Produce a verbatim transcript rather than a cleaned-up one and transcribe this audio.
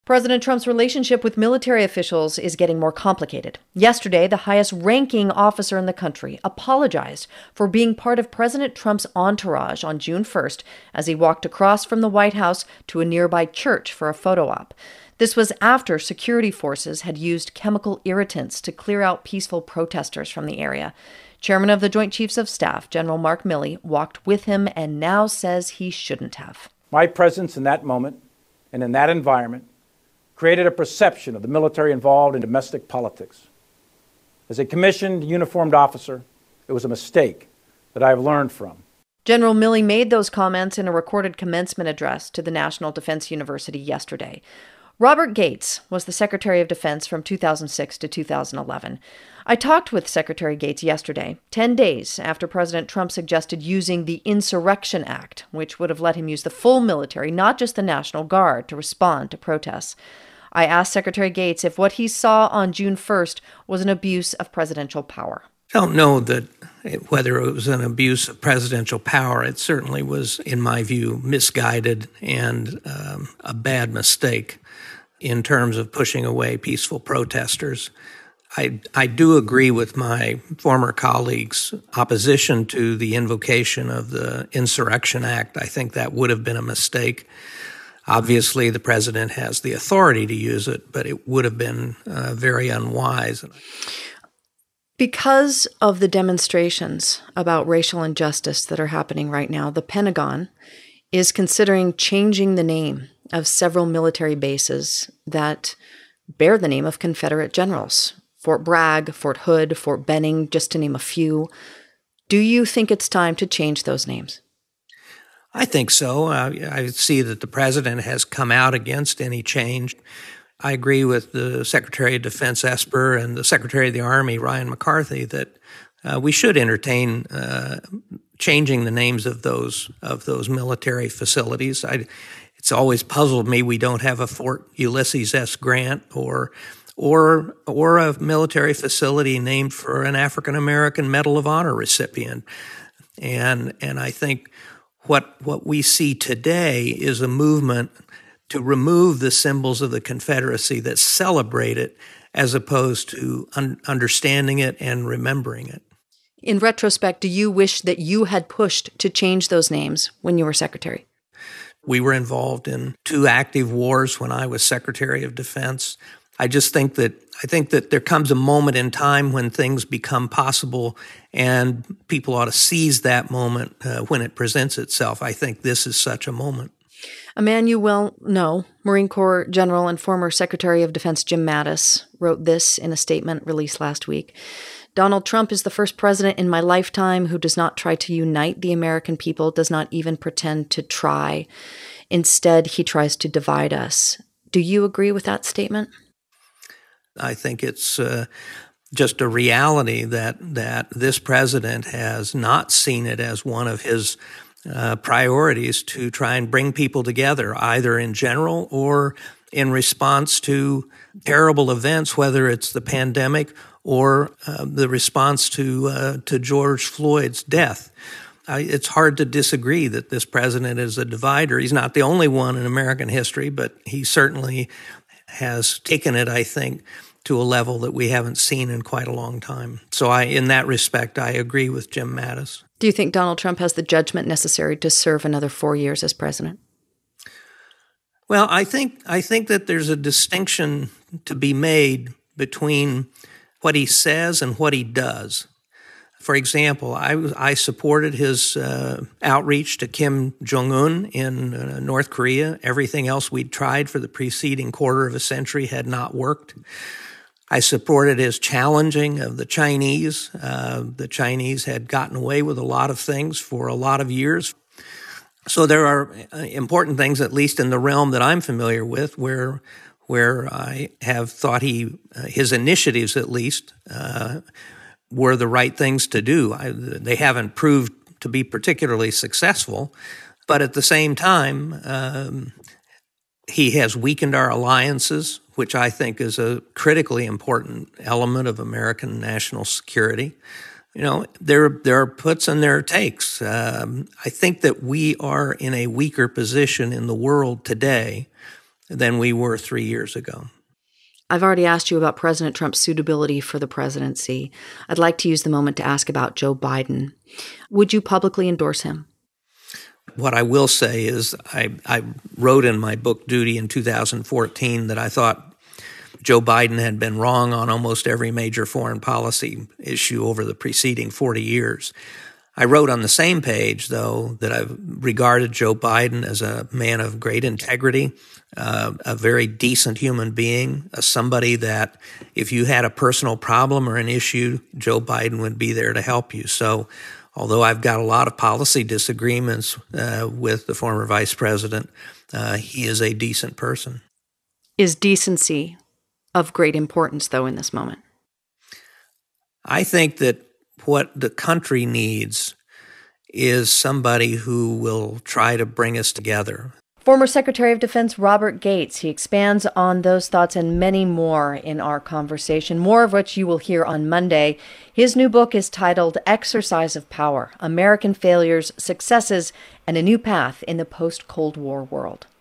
President Trump's relationship with military officials is getting more complicated. Yesterday, the highest-ranking officer in the country apologized for being part of President Trump's entourage on June first as he walked across from the White House to a nearby church for a photo op. This was after security forces had used chemical irritants to clear out peaceful protesters from the area. Chairman of the Joint Chiefs of Staff, General Mark Milley, walked with him and now says he shouldn't have. My presence in that moment and in that environment created a perception of the military involved in domestic politics. As a commissioned, uniformed officer, it was a mistake that I have learned from. General Milley made those comments in a recorded commencement address to the National Defense University yesterday. Robert Gates was the Secretary of Defense from two thousand six to two thousand eleven. I talked with Secretary Gates yesterday, ten days after President Trump suggested using the Insurrection Act, which would have let him use the full military, not just the National Guard, to respond to protests. I asked Secretary Gates if what he saw on June first was an abuse of presidential power. I don't know that it, whether it was an abuse of presidential power. It certainly was, in my view, misguided and um, a bad mistake in terms of pushing away peaceful protesters. I, I do agree with my former colleague's opposition to the invocation of the Insurrection Act. I think that would have been a mistake. Obviously, the president has the authority to use it, but it would have been uh, very unwise. Because of the demonstrations about racial injustice that are happening right now, the Pentagon is considering changing the name of several military bases that bear the name of Confederate generals. Fort Bragg, Fort Hood, Fort Benning, just to name a few. Do you think it's time to change those names? I think so. Uh, I see that the president has come out against any change. I agree with the Secretary of Defense Esper and the Secretary of the Army, Ryan McCarthy, that uh, we should entertain uh, changing the names of those of those military facilities. I, it's always puzzled me we don't have a Fort Ulysses S. Grant or or or a military facility named for an African American Medal of Honor recipient. And and I think What what we see today is a movement to remove the symbols of the Confederacy that celebrate it as opposed to un- understanding it and remembering it. In retrospect, do you wish that you had pushed to change those names when you were secretary? We were involved in two active wars when I was Secretary of Defense. I just think that I think that there comes a moment in time when things become possible, and people ought to seize that moment uh, when it presents itself. I think this is such a moment. A man you well know, Marine Corps General and former Secretary of Defense Jim Mattis, wrote this in a statement released last week. Donald Trump is the first president in my lifetime who does not try to unite the American people, does not even pretend to try. Instead, he tries to divide us. Do you agree with that statement? I think it's uh, just a reality that that this president has not seen it as one of his uh, priorities to try and bring people together, either in general or in response to terrible events, whether it's the pandemic or uh, the response to uh, to George Floyd's death. I, it's hard to disagree that this president is a divider. He's not the only one in American history, but he certainly has taken it, I think, to a level that we haven't seen in quite a long time. So I, in that respect, I agree with Jim Mattis. Do you think Donald Trump has the judgment necessary to serve another four years as president? Well, I think I think that there's a distinction to be made between what he says and what he does. For example, I, I supported his uh, outreach to Kim Jong-un in uh, North Korea. Everything else we'd tried for the preceding quarter of a century had not worked. I supported his challenging of the Chinese. Uh, the Chinese had gotten away with a lot of things for a lot of years. So there are important things, at least in the realm that I'm familiar with, where where I have thought he uh, his initiatives, at least, uh, were the right things to do. I, they haven't proved to be particularly successful, but at the same time, um, he has weakened our alliances, which I think is a critically important element of American national security. You know, there there are puts and there are takes. Um, I think that we are in a weaker position in the world today than we were three years ago. I've already asked you about President Trump's suitability for the presidency. I'd like to use the moment to ask about Joe Biden. Would you publicly endorse him? What I will say is I, I wrote in my book Duty in two thousand fourteen that I thought Joe Biden had been wrong on almost every major foreign policy issue over the preceding forty years. I wrote on the same page, though, that I've regarded Joe Biden as a man of great integrity, uh, a very decent human being, uh, somebody that if you had a personal problem or an issue, Joe Biden would be there to help you. So although I've got a lot of policy disagreements uh, with the former vice president, uh, he is a decent person. Is decency of great importance, though, in this moment? I think that what the country needs is somebody who will try to bring us together. Former Secretary of Defense Robert Gates. He expands on those thoughts and many more in our conversation, more of which you will hear on Monday. His new book is titled Exercise of Power: American Failures, Successes, and a New Path in the Post-Cold War World.